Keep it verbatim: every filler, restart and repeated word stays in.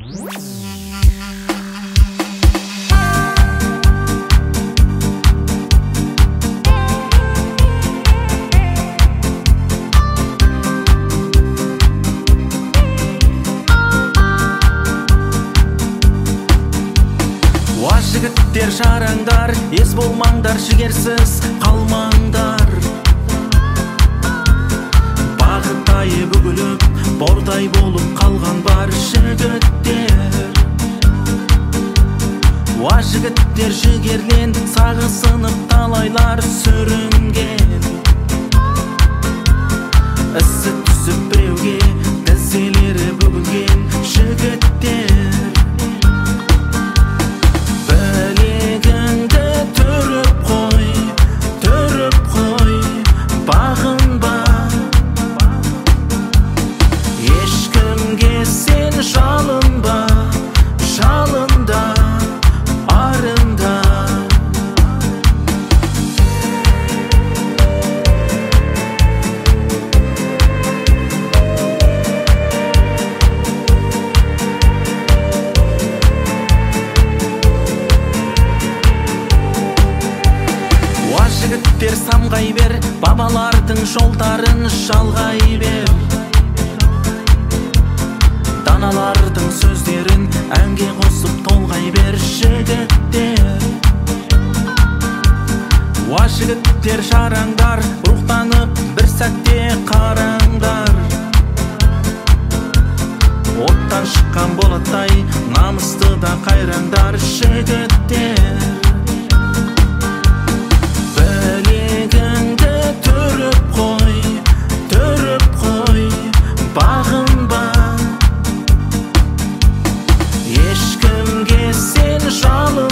Жігіттер жараңдар, ес болмаңдар, жігерсіз қалмаңдар. Бағытайы бүгіліп, бордай болып қалған бар жігіттер. Уа жігіттер жігерлен, сағысынып талайлар сүрінген. Ісі түсіп біреуге, тізелері бүгілген жігіттер. Жалынба, жалында, арында. Уа жігіттер самғай бер, бабалардың жолдарын жалғай бер. Аналардың сөздерін әнге қосып толғай бер жігіттер. Уа жігіттер жараңдар, рухтанып бір сәтте қараңдар. Оттан шыққан болаттай, намысты да қайраңдар жігіттер. Білегіңді түріп қой, түріп қой, бағынба. Ешкімге сен жалын